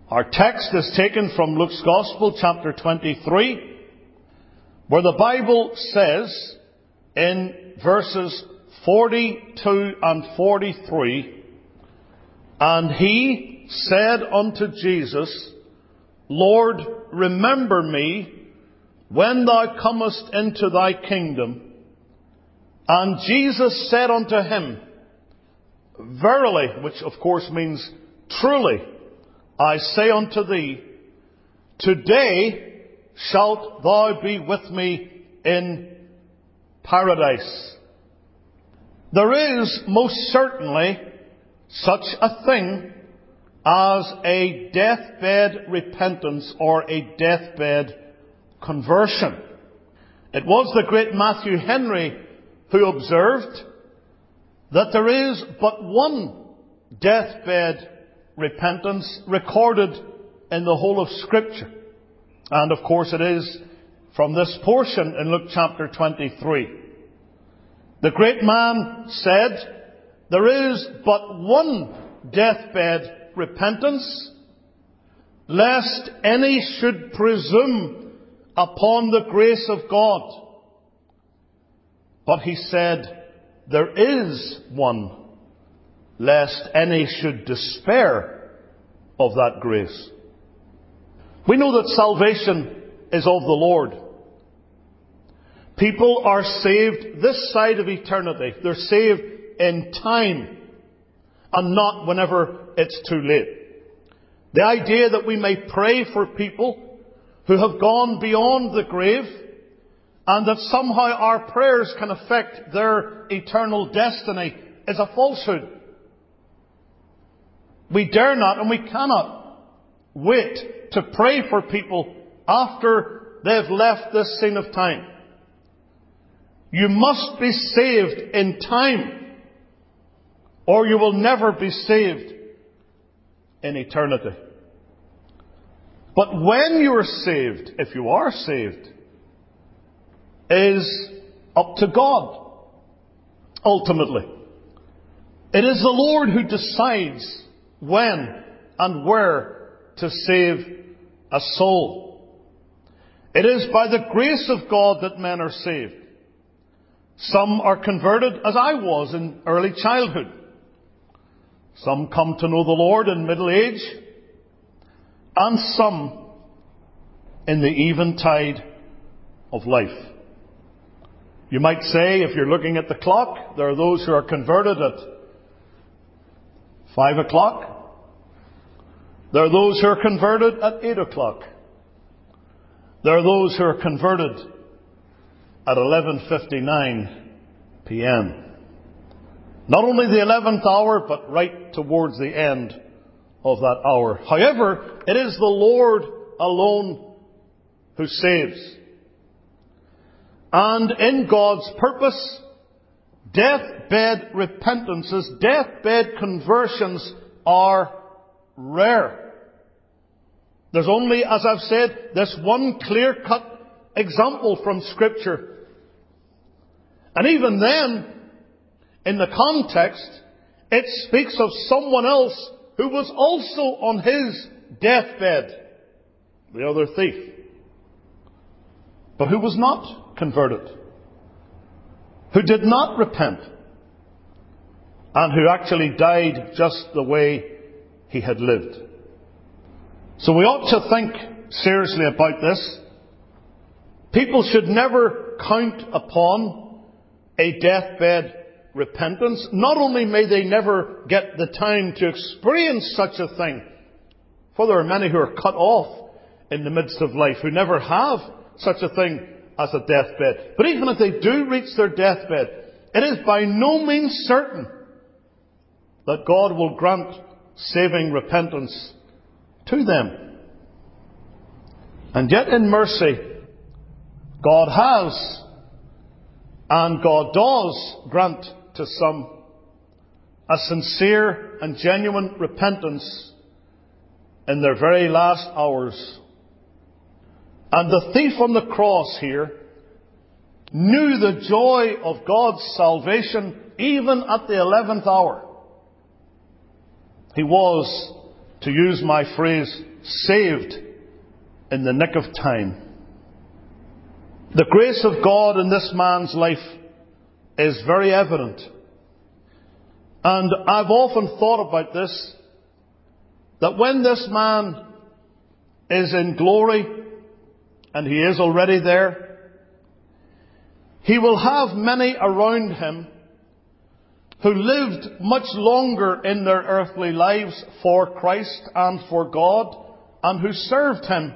Our text is taken from Luke's Gospel, chapter 23, where the Bible says in verses 42 and 43, "And he said unto Jesus, Lord, remember me when thou comest into thy kingdom. And Jesus said unto him, Verily," which of course means truly, "I say unto thee, today shalt thou be with me in paradise." There is most certainly such a thing as a deathbed repentance or a deathbed conversion. It was the great Matthew Henry who observed that there is but one deathbed repentance recorded in the whole of Scripture. And of course it is from this portion in Luke chapter 23. The great man said, there is but one deathbed repentance, lest any should presume upon the grace of God. But he said, there is one, lest any should despair of that grace. We know that salvation is of the Lord. People are saved this side of eternity. They're saved in time and not whenever it's too late. The idea that we may pray for people who have gone beyond the grave and that somehow our prayers can affect their eternal destiny is a falsehood. We dare not and we cannot wait to pray for people after they've left this scene of time. You must be saved in time, or you will never be saved in eternity. But when you are saved, if you are saved, is up to God, ultimately. It is the Lord who decides when and where to save a soul. It is by the grace of God that men are saved. Some are converted, as I was in early childhood. Some come to know the Lord in middle age, and some in the eventide of life. You might say, if you're looking at the clock, there are those who are converted at 5 o'clock. There are those who are converted at 8 o'clock. There are those who are converted at 11:59 p.m. Not only the 11th hour, but right towards the end of that hour. However, it is the Lord alone who saves. And in God's purpose, deathbed repentances, deathbed conversions are rare. There's only, as I've said, this one clear-cut example from Scripture. And even then, in the context, it speaks of someone else who was also on his deathbed, the other thief, but who was not converted, who did not repent, and who actually died just the way he had lived. So we ought to think seriously about this. People should never count upon a deathbed repentance. Not only may they never get the time to experience such a thing, for there are many who are cut off in the midst of life who never have such a thing as a deathbed. But even if they do reach their deathbed, it is by no means certain that God will grant saving repentance to them. And yet in mercy, God has and God does grant to some a sincere and genuine repentance in their very last hours. And the thief on the cross here knew the joy of God's salvation even at the 11th hour. He was, to use my phrase, saved in the nick of time. The grace of God in this man's life is very evident. And I've often thought about this, that when this man is in glory, and he is already there, he will have many around him who lived much longer in their earthly lives for Christ and for God, and who served him.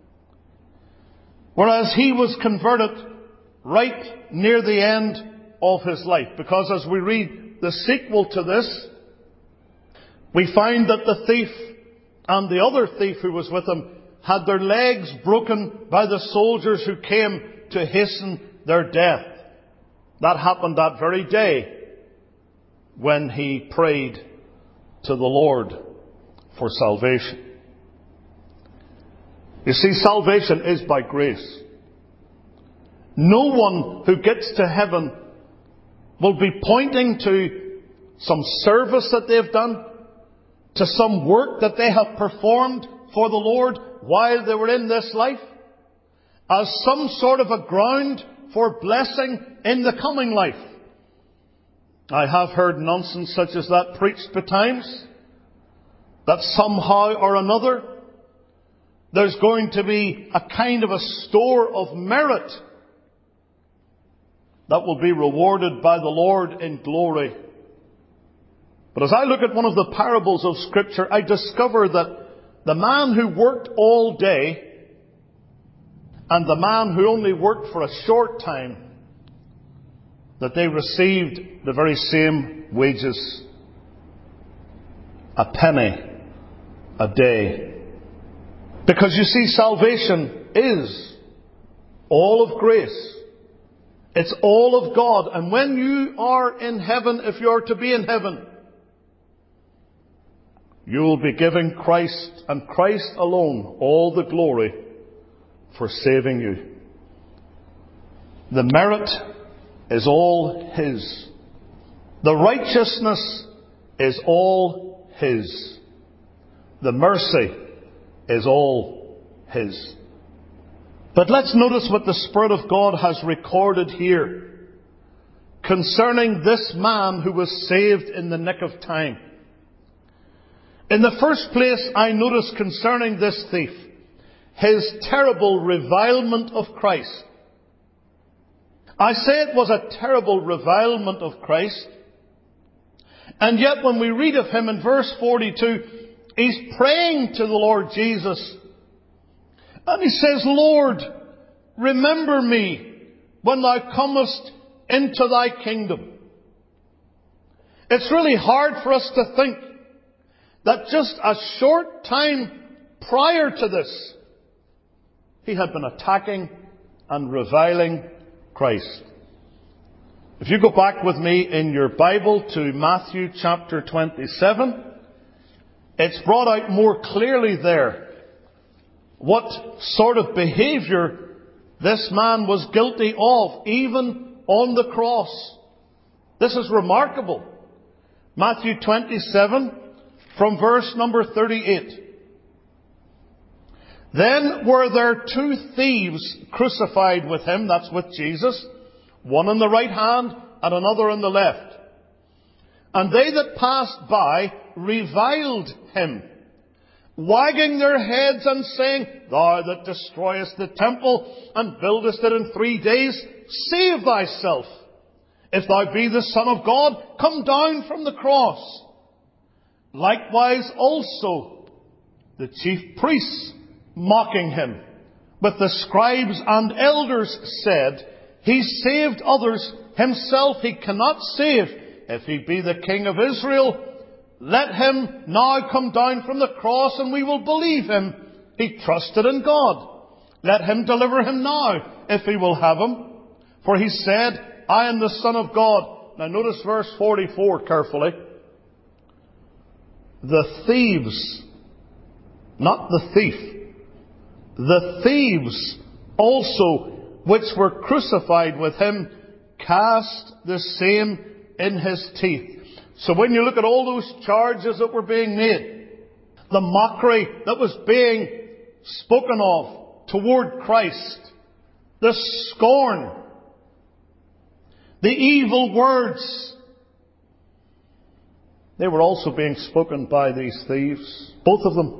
Whereas he was converted right near the end of his life. Because as we read the sequel to this, we find that the thief and the other thief who was with him had their legs broken by the soldiers who came to hasten their death. That happened that very day when he prayed to the Lord for salvation. You see, salvation is by grace. No one who gets to heaven will be pointing to some service that they've done, to some work that they have performed for the Lord while they were in this life, as some sort of a ground for blessing in the coming life. I have heard nonsense such as that preached betimes, that somehow or another there's going to be a kind of a store of merit that will be rewarded by the Lord in glory. But as I look at one of the parables of Scripture, I discover that the man who worked all day and the man who only worked for a short time, that they received the very same wages, a penny a day. Because you see, salvation is all of grace. It's all of God. And when you are in heaven, if you are to be in heaven, you will be giving Christ and Christ alone all the glory for saving you. The merit is all His. The righteousness is all His. The mercy is all His. But let's notice what the Spirit of God has recorded here concerning this man who was saved in the nick of time. In the first place, I notice concerning this thief his terrible revilement of Christ. I say it was a terrible revilement of Christ. And yet when we read of him in verse 42, he's praying to the Lord Jesus. And he says, Lord, remember me when thou comest into thy kingdom. It's really hard for us to think that just a short time prior to this, he had been attacking and reviling Christ. If you go back with me in your Bible to Matthew chapter 27, it's brought out more clearly there what sort of behaviour this man was guilty of, even on the cross. This is remarkable. Matthew 27, from verse number 38. Then were there two thieves crucified with him, that's with Jesus, one on the right hand and another on the left. And they that passed by reviled him, wagging their heads and saying, Thou that destroyest the temple and buildest it in 3 days, save thyself. If thou be the Son of God, come down from the cross. Likewise also the chief priests, mocking him, but the scribes and elders said, He saved others, himself he cannot save. If he be the King of Israel, let him now come down from the cross, and we will believe him. He trusted in God. Let him deliver him now, if he will have him. For he said, I am the Son of God. Now notice verse 44 carefully. The thieves, not the thief, the thieves also, which were crucified with him, cast the same in his teeth. So when you look at all those charges that were being made, the mockery that was being spoken of toward Christ, the scorn, the evil words, they were also being spoken by these thieves, both of them.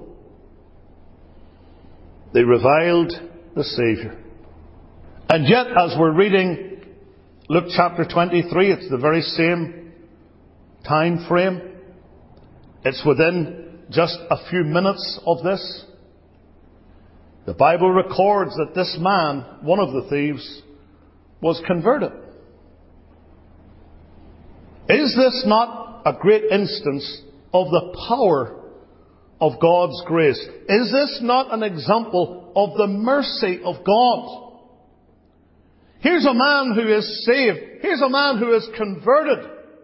They reviled the Saviour. And yet, as we're reading Luke chapter 23, it's the very same time frame. It's within just a few minutes of this. The Bible records that this man, one of the thieves, was converted. Is this not a great instance of the power of God's grace? Is this not an example of the mercy of God? Here's a man who is saved. Here's a man who is converted.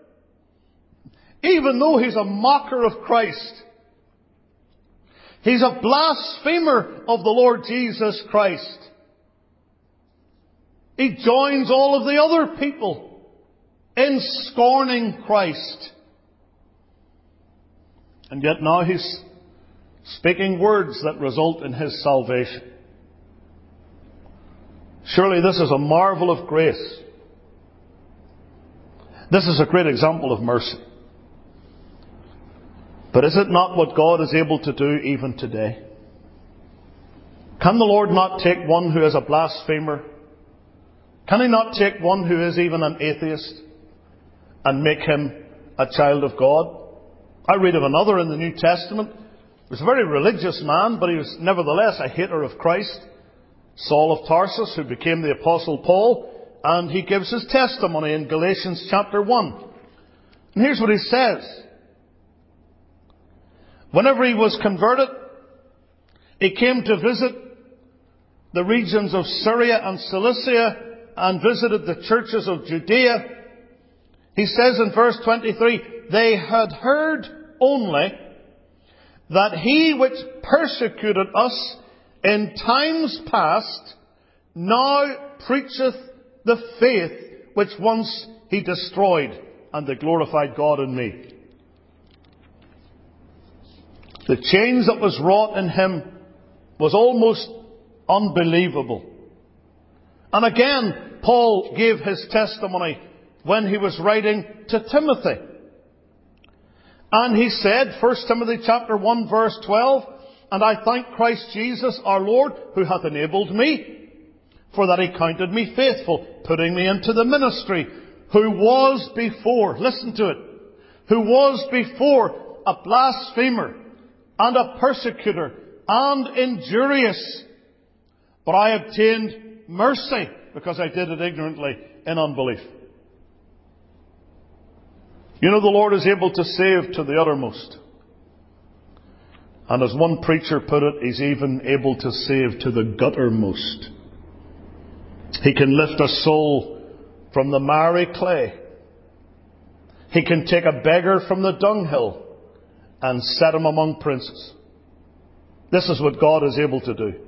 Even though he's a mocker of Christ. He's a blasphemer of the Lord Jesus Christ. He joins all of the other people in scorning Christ. And yet now he's speaking words that result in his salvation. Surely this is a marvel of grace. This is a great example of mercy. But is it not what God is able to do even today? Can the Lord not take one who is a blasphemer? Can He not take one who is even an atheist and make him a child of God? I read of another in the New Testament. He was a very religious man, but he was nevertheless a hater of Christ. Saul of Tarsus, who became the Apostle Paul, and he gives his testimony in Galatians chapter 1. And here's what he says. Whenever he was converted, he came to visit the regions of Syria and Cilicia and visited the churches of Judea. He says in verse 23, they had heard only that he which persecuted us in times past now preacheth the faith which once he destroyed, and they glorified God in me. The change that was wrought in him was almost unbelievable. And again, Paul gave his testimony when he was writing to Timothy. And he said, 1 Timothy chapter 1 verse 12, and I thank Christ Jesus our Lord, who hath enabled me, for that he counted me faithful, putting me into the ministry, who was before, listen to it, who was before a blasphemer, and a persecutor, and injurious. But I obtained mercy, because I did it ignorantly in unbelief. You know, the Lord is able to save to the uttermost. And as one preacher put it, He's even able to save to the guttermost. He can lift a soul from the miry clay. He can take a beggar from the dunghill and set him among princes. This is what God is able to do.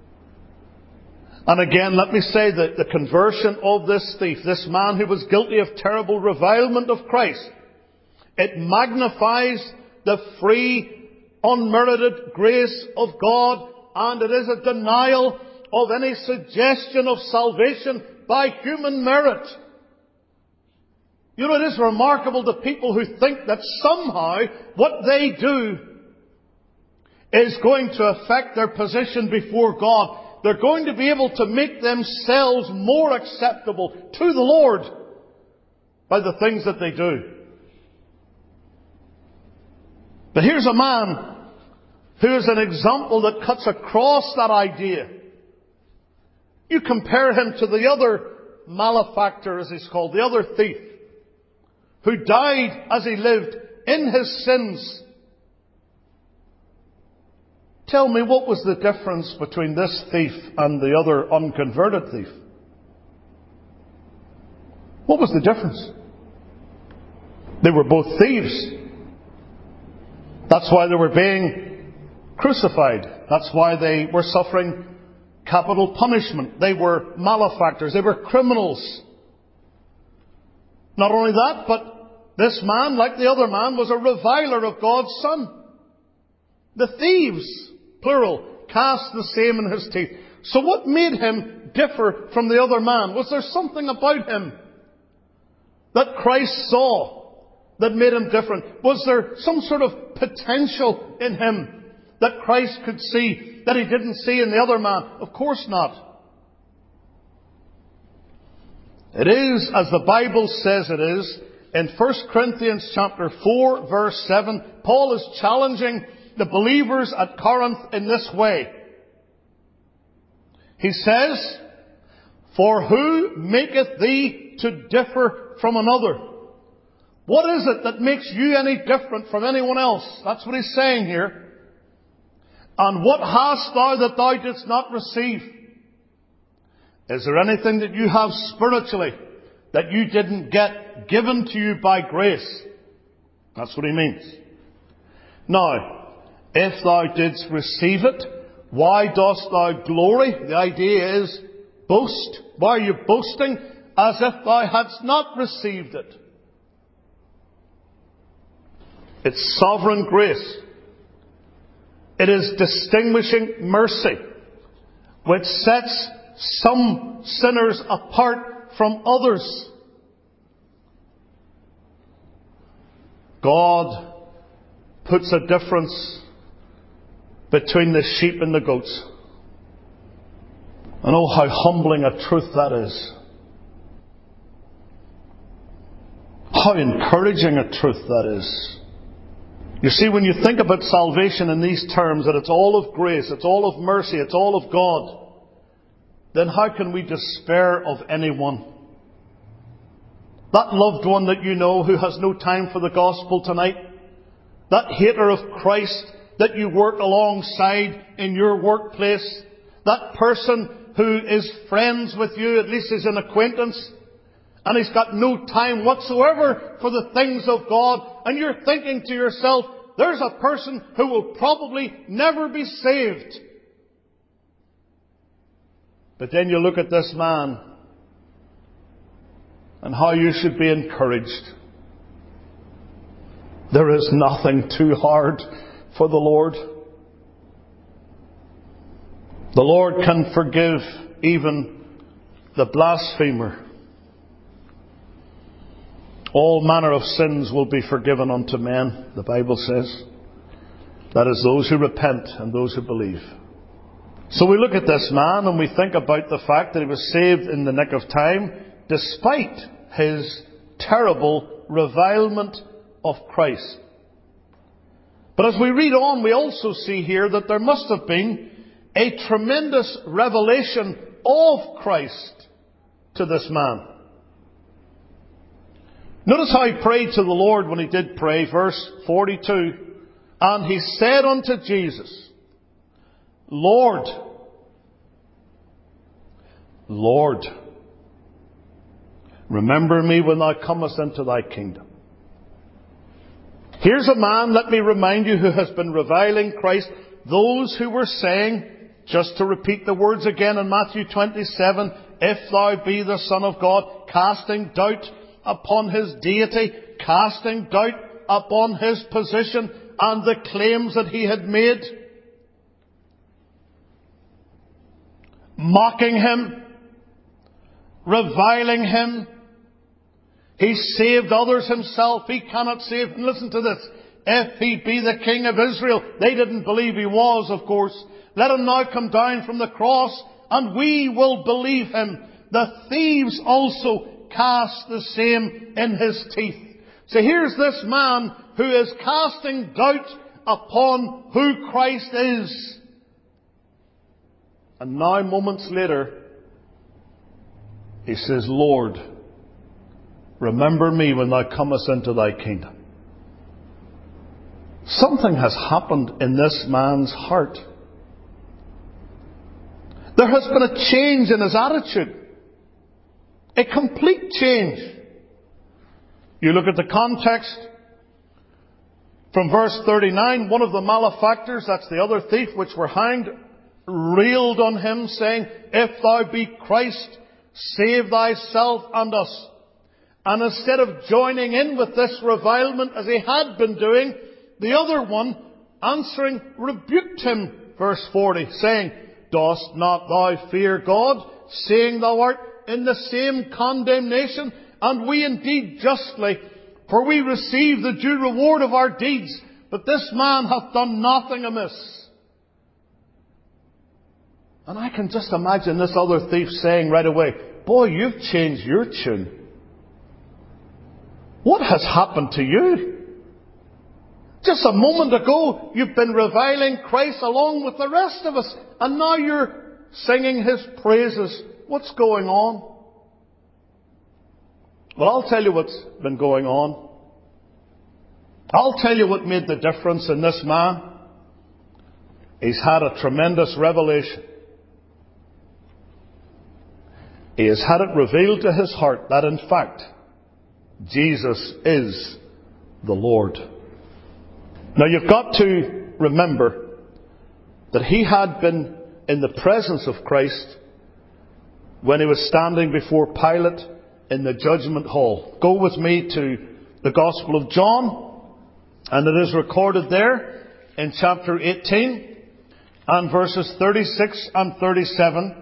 And again, let me say that the conversion of this thief, this man who was guilty of terrible revilement of Christ, it magnifies the free, unmerited grace of God, and it is a denial of any suggestion of salvation by human merit. You know, it is remarkable to people who think that somehow what they do is going to affect their position before God. They're going to be able to make themselves more acceptable to the Lord by the things that they do. But here's a man who is an example that cuts across that idea. You compare him to the other malefactor, as he's called, the other thief, who died as he lived in his sins. Tell me, what was the difference between this thief and the other unconverted thief? What was the difference? They were both thieves. That's why they were being crucified. That's why they were suffering capital punishment. They were malefactors. They were criminals. Not only that, but this man, like the other man, was a reviler of God's Son. The thieves, plural, cast the same in his teeth. So what made him differ from the other man? Was there something about him that Christ saw that made him different? Was there some sort of potential in him that Christ could see that he didn't see in the other man? Of course not. It is, as the Bible says it is, in 1 Corinthians chapter 4, verse 7, Paul is challenging the believers at Corinth in this way. He says, "For who maketh thee to differ from another?" What is it that makes you any different from anyone else? That's what he's saying here. "And what hast thou that thou didst not receive?" Is there anything that you have spiritually that you didn't get given to you by grace? That's what he means. Now, if thou didst receive it, why dost thou glory? The idea is boast. Why are you boasting as if thou hadst not received it? It's sovereign grace. It is distinguishing mercy, which sets some sinners apart from others. God puts a difference between the sheep and the goats. And oh, how humbling a truth that is. How encouraging a truth that is. You see, when you think about salvation in these terms, that it's all of grace, it's all of mercy, it's all of God, then how can we despair of anyone? That loved one that you know who has no time for the gospel tonight, that hater of Christ that you work alongside in your workplace, that person who is friends with you, at least is an acquaintance, and he's got no time whatsoever for the things of God, and you're thinking to yourself, there's a person who will probably never be saved. But then you look at this man and how you should be encouraged. There is nothing too hard for the Lord. The Lord can forgive even the blasphemer. All manner of sins will be forgiven unto men, the Bible says. That is those who repent and those who believe. So we look at this man and we think about the fact that he was saved in the nick of time, despite his terrible revilement of Christ. But as we read on, we also see here that there must have been a tremendous revelation of Christ to this man. Notice how he prayed to the Lord when he did pray, verse 42. "And he said unto Jesus, Lord, Lord, remember me when thou comest into thy kingdom." Here's a man, let me remind you, who has been reviling Christ. Those who were saying, just to repeat the words again in Matthew 27, "If thou be the Son of God," casting doubt upon his deity, casting doubt upon his position and the claims that he had made. Mocking him, reviling him. He saved others himself. He cannot save. And listen to this. If he be the King of Israel, they didn't believe he was, of course. Let him now come down from the cross and we will believe him. The thieves also cast the same in his teeth. So here's this man who is casting doubt upon who Christ is. And now, moments later, he says, "Lord, remember me when thou comest into thy kingdom." Something has happened in this man's heart. There has been a change in his attitude. A complete change. You look at the context from verse 39, one of the malefactors, that's the other thief, which were hanged, railed on him, saying, "If thou be Christ, save thyself and us." And instead of joining in with this revilement as he had been doing, the other one answering rebuked him, verse 40, saying, Dost not thou fear God, seeing thou art in the same condemnation? And we indeed justly, for we receive the due reward of our deeds. But this man hath done nothing amiss. And I can just imagine this other thief saying right away, Boy, you've changed your tune. What has happened to you? Just a moment ago, you've been reviling Christ along with the rest of us. And now you're singing His praises. What's going on? Well, I'll tell you what's been going on. I'll tell you what made the difference in this man. He's had a tremendous revelation. He has had it revealed to his heart that in fact, Jesus is the Lord. Now you've got to remember that he had been in the presence of Christ when he was standing before Pilate in the judgment hall. Go with me to the Gospel of John, and it is recorded there in chapter 18 and verses 36 and 37.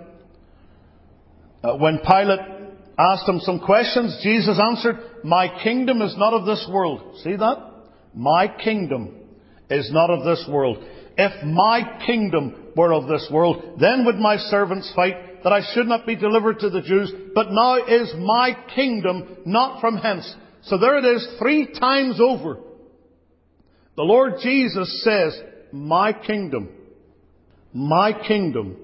When Pilate asked him some questions, Jesus answered, My kingdom is not of this world. See that? My kingdom is not of this world. If my kingdom were of this world, then would my servants fight that I should not be delivered to the Jews. But now is my kingdom not from hence. So there it is 3 times over. The Lord Jesus says, My kingdom, my kingdom,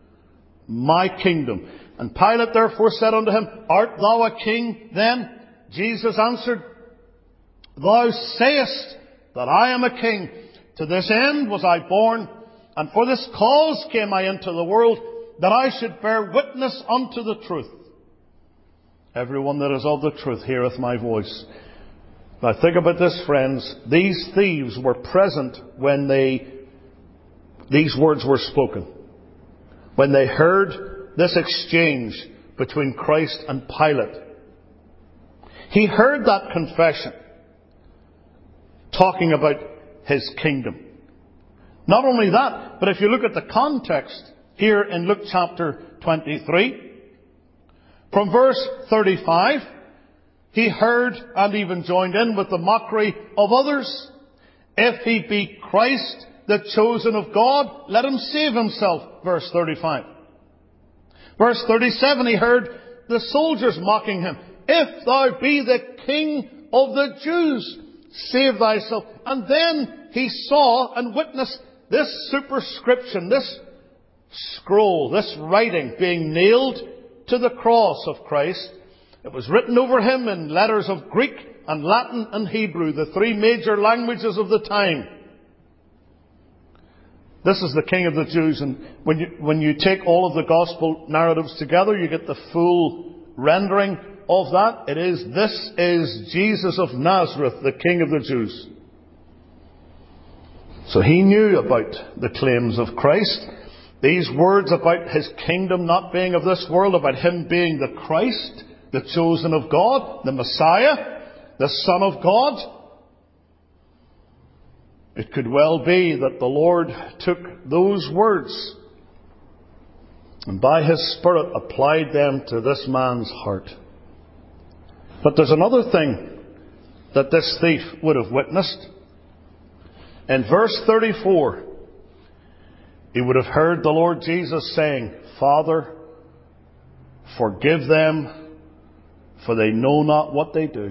my kingdom. And Pilate therefore said unto him, Art thou a king then? Jesus answered, Thou sayest that I am a king. To this end was I born, and for this cause came I into the world, that I should bear witness unto the truth. Everyone that is of the truth heareth my voice. Now think about this, friends. These thieves were present when these words were spoken. When they heard this exchange between Christ and Pilate. He heard that confession talking about his kingdom. Not only that, but if you look at the context here in Luke chapter 23, from verse 35, he heard and even joined in with the mockery of others. If he be Christ, the chosen of God, let him save himself. Verse 35. Verse 37, he heard the soldiers mocking him. If thou be the King of the Jews, save thyself. And then he saw and witnessed this superscription, this scroll, this writing being nailed to the cross of Christ. It was written over him in letters of Greek and Latin and Hebrew, the 3 major languages of the time. This is the King of the Jews, and when you take all of the gospel narratives together, you get the full rendering of that. This is Jesus of Nazareth, the King of the Jews. So he knew about the claims of Christ. These words about his kingdom not being of this world, about him being the Christ, the chosen of God, the Messiah, the Son of God. It could well be that the Lord took those words and by His Spirit applied them to this man's heart. But there's another thing that this thief would have witnessed. In verse 34, he would have heard the Lord Jesus saying, Father, forgive them, for they know not what they do.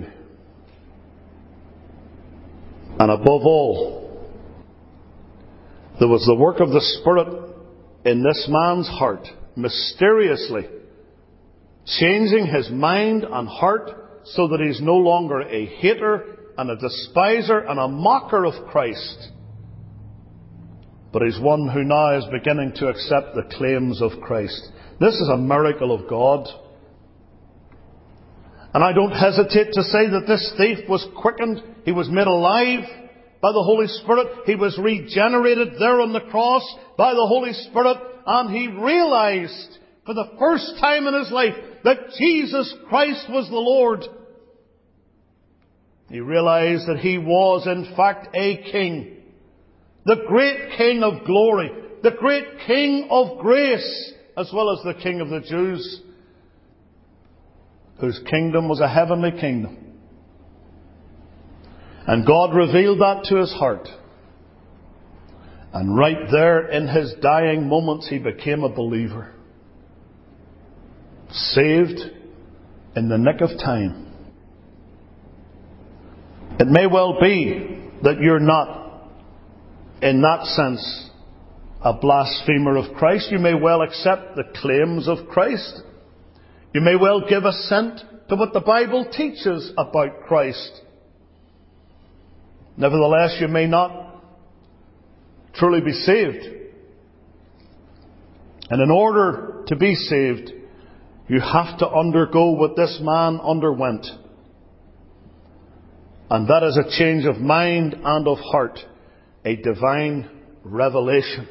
And above all, there was the work of the Spirit in this man's heart, mysteriously changing his mind and heart so that he's no longer a hater and a despiser and a mocker of Christ, but he's one who now is beginning to accept the claims of Christ. This is a miracle of God. And I don't hesitate to say that this thief was quickened. He was made alive by the Holy Spirit. He was regenerated there on the cross by the Holy Spirit. And he realized for the first time in his life that Jesus Christ was the Lord. He realized that he was in fact a king. the great King of glory, the great King of grace, as well as the King of the Jews, whose kingdom was a heavenly kingdom. And God revealed that to his heart. And right there in his dying moments, he became a believer. Saved in the nick of time. It may well be that you're not, in that sense, a blasphemer of Christ. You may well accept the claims of Christ. You may well give assent to what the Bible teaches about Christ. Nevertheless, you may not truly be saved. And in order to be saved, you have to undergo what this man underwent. And that is a change of mind and of heart, a divine revelation.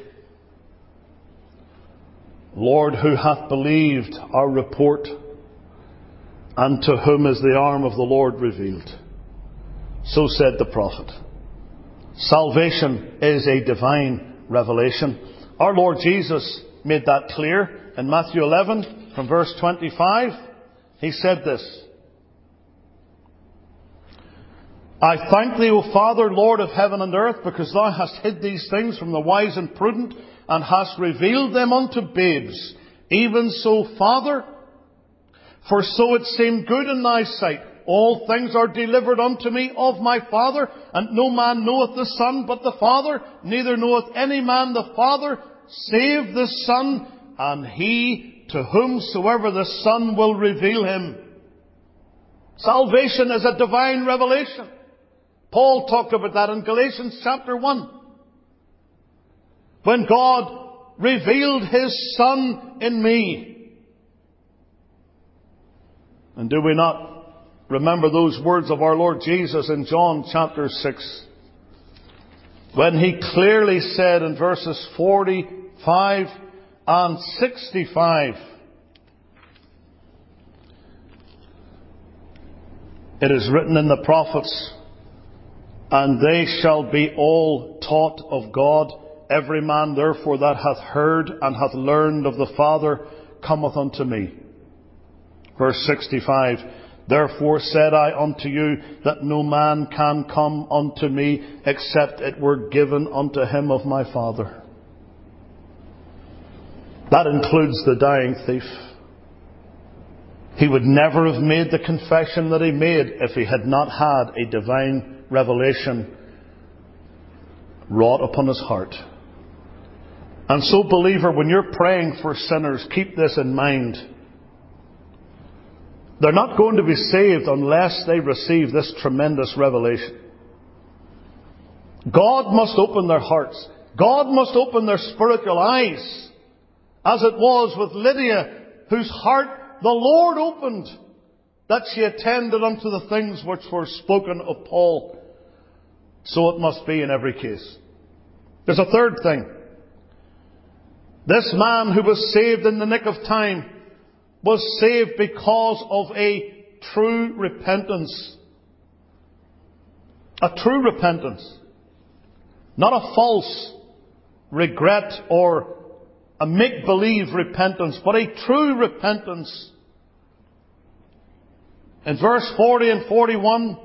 Lord, who hath believed our report, and to whom is the arm of the Lord revealed? So said the prophet. Salvation is a divine revelation. Our Lord Jesus made that clear in Matthew 11 from verse 25. He said this: I thank thee, O Father, Lord of heaven and earth, because thou hast hid these things from the wise and prudent, and hast revealed them unto babes. Even so, Father, for so it seemed good in thy sight. All things are delivered unto me of my Father, and no man knoweth the Son but the Father, neither knoweth any man the Father, save the Son, and he to whomsoever the Son will reveal him. Salvation is a divine revelation. Paul talked about that in Galatians chapter 1. When God revealed his Son in me. And do we not remember those words of our Lord Jesus in John chapter 6? When he clearly said in verses 45 and 65, it is written in the prophets, and they shall be all taught of God. Every man therefore that hath heard and hath learned of the Father cometh unto me. Verse 65, Therefore said I unto you that no man can come unto me except it were given unto him of my Father. That includes the dying thief. He would never have made the confession that he made if he had not had a divine revelation wrought upon his heart. And so, believer, when you're praying for sinners, keep this in mind. They're not going to be saved unless they receive this tremendous revelation. God must open their hearts. God must open their spiritual eyes. As it was with Lydia, whose heart the Lord opened, that she attended unto the things which were spoken of Paul. So it must be in every case. There's a third thing. This man who was saved in the nick of time was saved because of a true repentance. A true repentance. Not a false regret or a make-believe repentance, but a true repentance. In verse 40 and 41,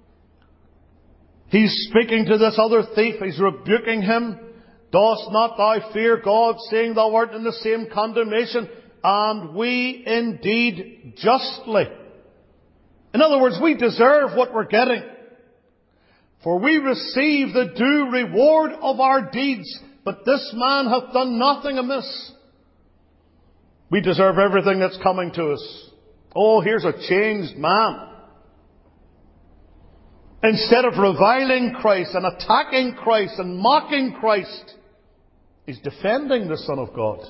he's speaking to this other thief. He's rebuking him. Dost not thou fear God, seeing thou art in the same condemnation? And we indeed justly. In other words, we deserve what we're getting. For we receive the due reward of our deeds. But this man hath done nothing amiss. We deserve everything that's coming to us. Oh, here's a changed man. Instead of reviling Christ and attacking Christ and mocking Christ, he's defending the Son of God.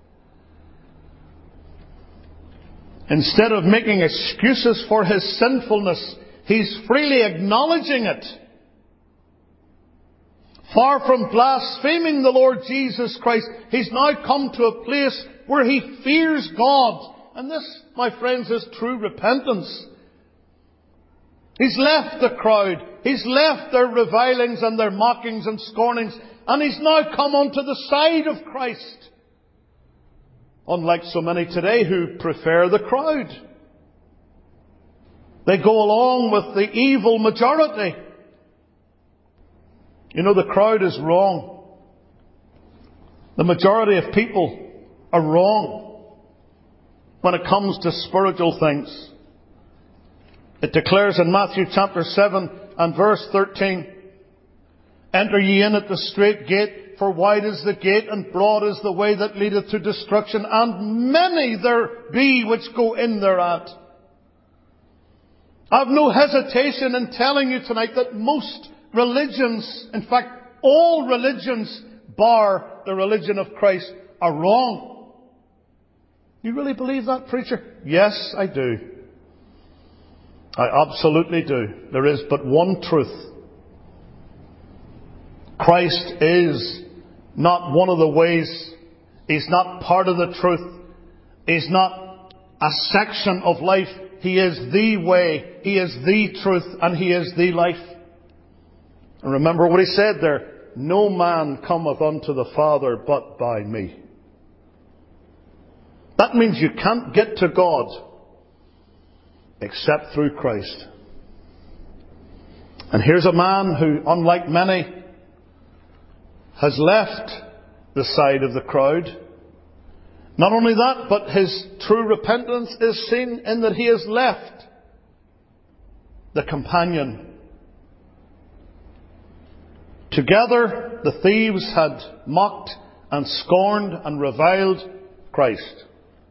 Instead of making excuses for his sinfulness, he's freely acknowledging it. Far from blaspheming the Lord Jesus Christ, he's now come to a place where he fears God. And this, my friends, is true repentance. He's left the crowd. He's left their revilings and their mockings and scornings. and he's now come onto the side of Christ. Unlike so many today who prefer the crowd. They go along with the evil majority. You know, the crowd is wrong. The majority of people are wrong when it comes to spiritual things. It declares in Matthew chapter 7 and verse 13, "Enter ye in at the strait gate, for wide is the gate, and broad is the way that leadeth to destruction, and many there be which go in thereat." I have no hesitation in telling you tonight that most religions, in fact, all religions, bar the religion of Christ, are wrong. You really believe that, preacher? Yes, I do. I absolutely do. There is but one truth. Christ is not one of the ways. He's not part of the truth. He's not a section of life. He is the way. He is the truth. And He is the life. And remember what He said there. "No man cometh unto the Father but by me." That means you can't get to God except through Christ. And here's a man who, unlike many, has left the side of the crowd. Not only that, but his true repentance is seen in that he has left the companion. Together, the thieves had mocked and scorned and reviled Christ.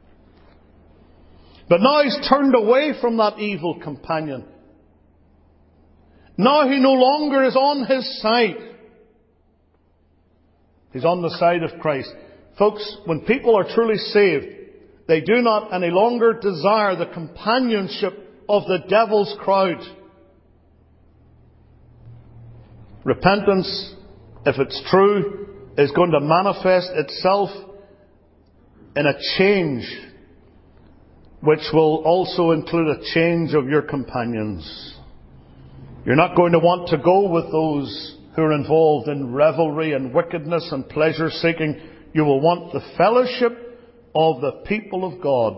But now he's turned away from that evil companion. Now he no longer is on his side. He's on the side of Christ. Folks, when people are truly saved, they do not any longer desire the companionship of the devil's crowd. Repentance, if it's true, is going to manifest itself in a change, which will also include a change of your companions. You're not going to want to go with those who are involved in revelry and wickedness and pleasure seeking. You will want the fellowship of the people of God.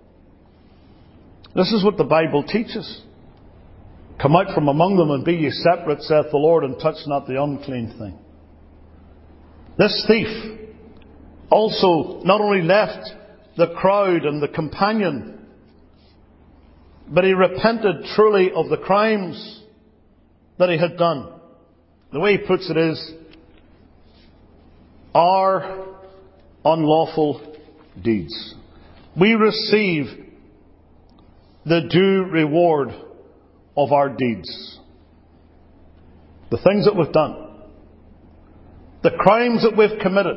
This is what the Bible teaches. "Come out from among them and be ye separate, saith the Lord, and touch not the unclean thing." This thief also not only left the crowd and the companion, but he repented truly of the crimes that he had done. The way he puts it is, our unlawful deeds. We receive the due reward of our deeds. The things that we've done. The crimes that we've committed.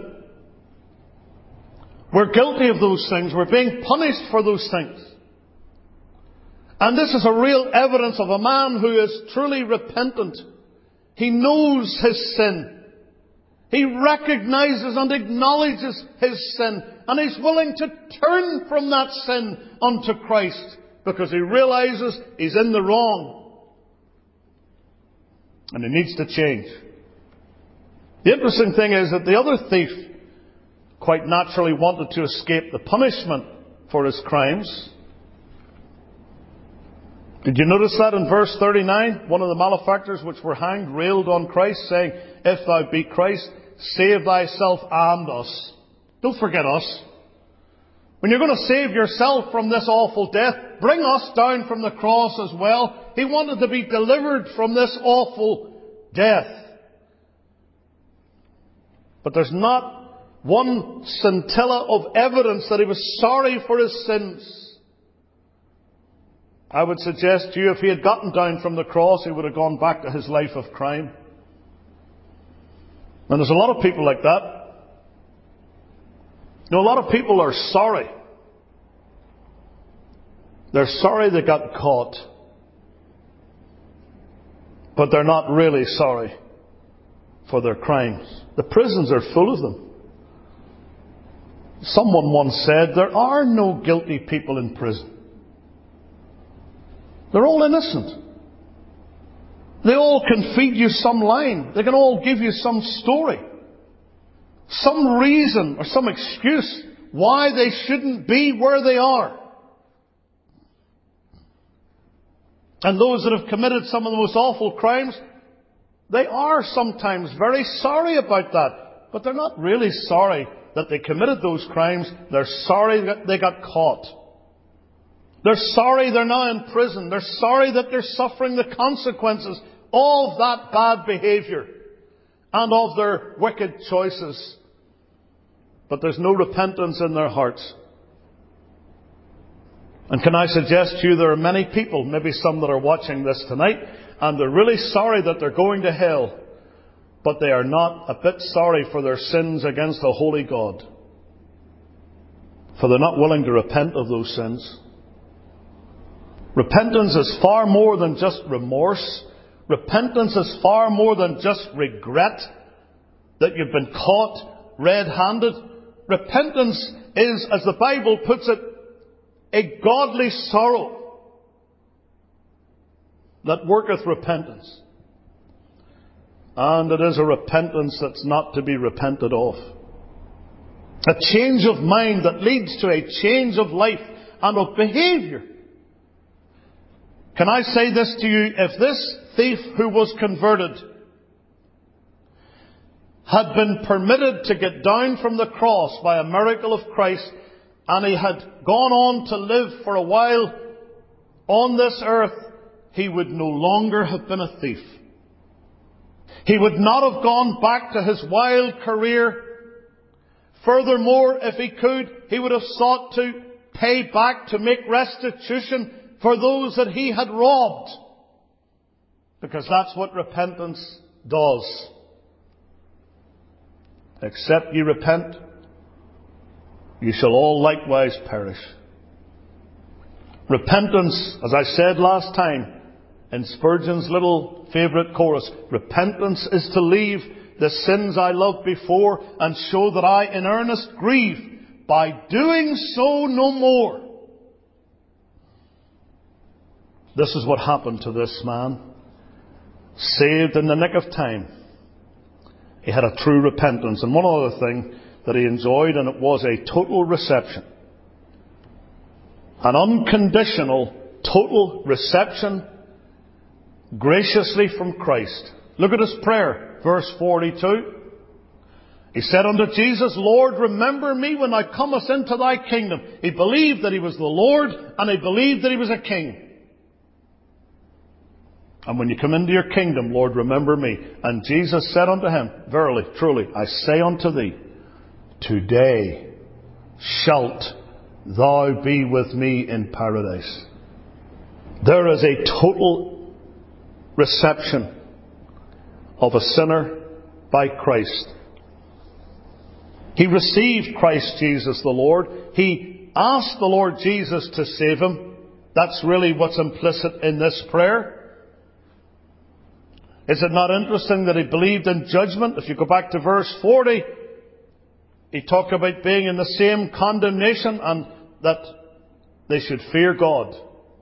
We're guilty of those things. We're being punished for those things. And this is a real evidence of a man who is truly repentant. He knows his sin. He recognizes and acknowledges his sin. And he's willing to turn from that sin unto Christ. Because he realizes he's in the wrong. And he needs to change. The interesting thing is that the other thief quite naturally wanted to escape the punishment for his crimes. Did you notice that in verse 39? One of the malefactors which were hanged railed on Christ, saying, "If thou be Christ, save thyself and us." Don't forget us. When you're going to save yourself from this awful death, bring us down from the cross as well. He wanted to be delivered from this awful death. But there's not one scintilla of evidence that he was sorry for his sins. I would suggest to you, if he had gotten down from the cross, he would have gone back to his life of crime. And there's a lot of people like that. You know, a lot of people are sorry. They're sorry they got caught. But they're not really sorry for their crimes. The prisons are full of them. Someone once said, there are no guilty people in prison. They're all innocent. They all can feed you some line. They can all give you some story. some reason or some excuse why they shouldn't be where they are. And those that have committed some of the most awful crimes, they are sometimes very sorry about that. But they're not really sorry that they committed those crimes. They're sorry that they got caught. They're sorry they're now in prison. They're sorry that they're suffering the consequences of that bad behaviour and of their wicked choices. But there's no repentance in their hearts. And can I suggest to you, there are many people, maybe some that are watching this tonight, and they're really sorry that they're going to hell, but they are not a bit sorry for their sins against a holy God. For they're not willing to repent of those sins. Repentance is far more than just remorse. Repentance is far more than just regret that you've been caught red-handed. Repentance is, as the Bible puts it, a godly sorrow that worketh repentance. And it is a repentance that's not to be repented of. A change of mind that leads to a change of life and of behaviour. Can I say this to you? If this thief who was converted had been permitted to get down from the cross by a miracle of Christ, and he had gone on to live for a while on this earth, he would no longer have been a thief. He would not have gone back to his wild career. Furthermore, if he could, he would have sought to pay back, to make restitution for those that he had robbed. Because that's what repentance does. Except ye repent, you shall all likewise perish. Repentance, as I said last time, in Spurgeon's little favourite chorus, repentance is to leave the sins I loved before and show that I in earnest grieve by doing so no more. This is what happened to this man. Saved in the nick of time. He had a true repentance. And one other thing that he enjoyed, and it was a total reception. An unconditional, total reception graciously from Christ. Look at his prayer, verse 42. He said unto Jesus, Lord, remember me when thou comest into thy kingdom. He believed that he was the Lord, and he believed that he was a king. And when you come into your kingdom, Lord, remember me. And Jesus said unto him, verily, truly, I say unto thee, today shalt thou be with me in paradise. There is a total reception of a sinner by Christ. He received Christ Jesus the Lord. He asked the Lord Jesus to save him. That's really what's implicit in this prayer. Is it not interesting that he believed in judgment? If you go back to verse 40, he talked about being in the same condemnation and that they should fear God.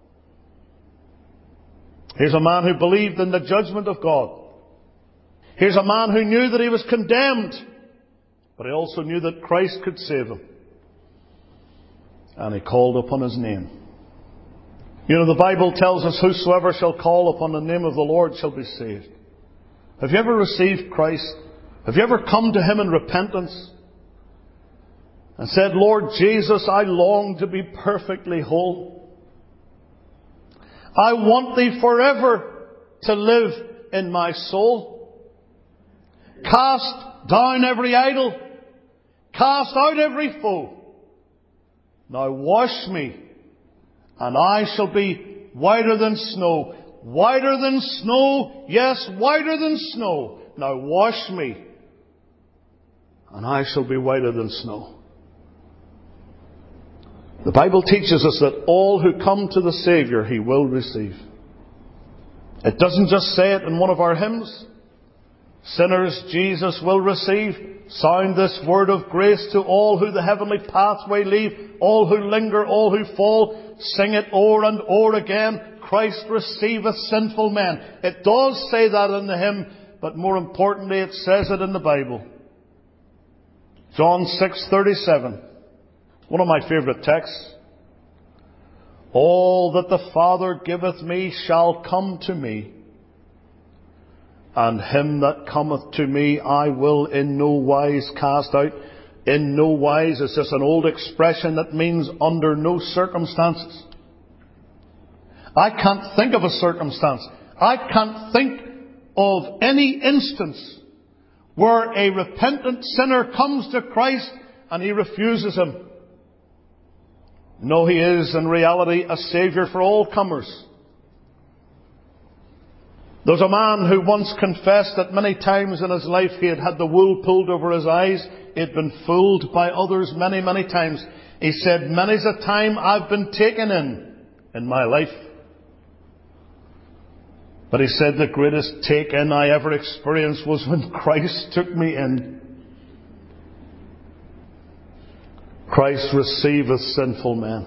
Here's a man who believed in the judgment of God. Here's a man who knew that he was condemned, but he also knew that Christ could save him. And he called upon his name. You know, the Bible tells us, whosoever shall call upon the name of the Lord shall be saved. Have you ever received Christ? Have you ever come to him in repentance and said, Lord Jesus, I long to be perfectly whole. I want thee forever to live in my soul. Cast down every idol. Cast out every foe. Now wash me, and I shall be whiter than snow. Whiter than snow, yes, whiter than snow. Now wash me, and I shall be whiter than snow. The Bible teaches us that all who come to the Saviour, He will receive. It doesn't just say it in one of our hymns. Sinners Jesus will receive. Sound this word of grace to all who the heavenly pathway leave. All who linger, all who fall. Sing it o'er and o'er again. Christ receiveth sinful men. It does say that in the hymn, but more importantly it says it in the Bible. John 6:37. One of my favourite texts. All that the Father giveth me shall come to me, and him that cometh to me I will in no wise cast out. In no wise is just an old expression that means under no circumstances. I can't think of a circumstance. I can't think of any instance where a repentant sinner comes to Christ and he refuses Him. No, He is in reality a Saviour for all comers. There's a man who once confessed that many times in his life he had had the wool pulled over his eyes. He had been fooled by others many, many times. He said, many's a time I've been taken in my life. But he said the greatest take-in I ever experienced was when Christ took me in. Christ receiveth sinful men.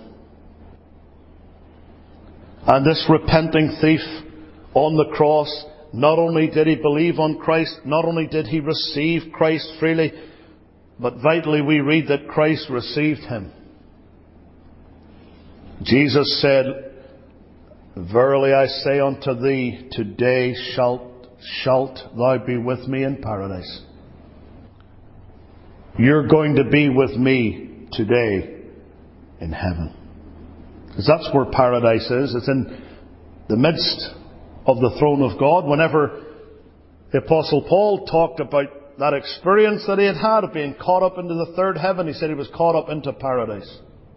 And this repenting thief on the cross, not only did he believe on Christ, not only did he receive Christ freely, but vitally we read that Christ received him. Jesus said, verily I say unto thee, today shalt thou be with me in paradise. You're going to be with me today in heaven. Because that's where paradise is. It's in the midst of the throne of God. Whenever the Apostle Paul talked about that experience that he had of being caught up into the third heaven, he said he was caught up into paradise.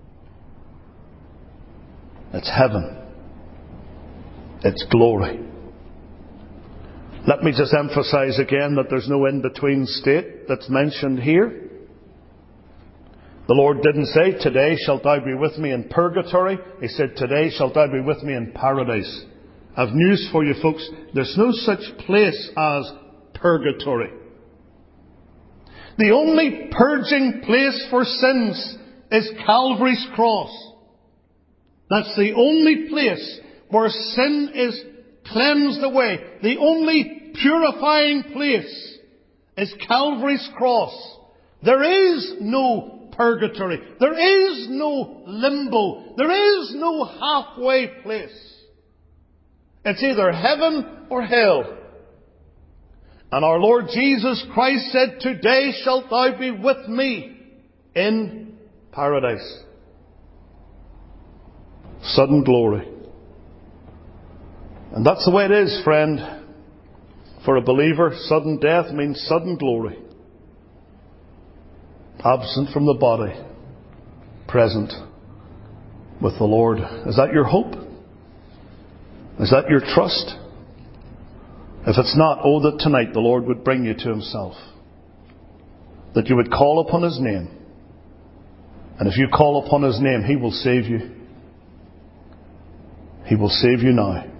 It's heaven. It's glory. Let me just emphasize again that there's no in-between state that's mentioned here. The Lord didn't say, today shalt thou be with me in purgatory. He said, today shalt thou be with me in paradise. I've news for you folks. There's no such place as purgatory. The only purging place for sins is Calvary's cross. That's the only place where sin is cleansed away. The only purifying place is Calvary's cross. There is no purgatory. There is no limbo. There is no halfway place. It's either heaven or hell. And our Lord Jesus Christ said, today shalt thou be with me in paradise. Sudden glory. And that's the way it is, friend. For a believer, sudden death means sudden glory. Absent from the body, present with the Lord. Is that your hope? Is that your trust? If it's not, oh, that tonight the Lord would bring you to Himself. That you would call upon His name. And if you call upon His name, He will save you. He will save you now.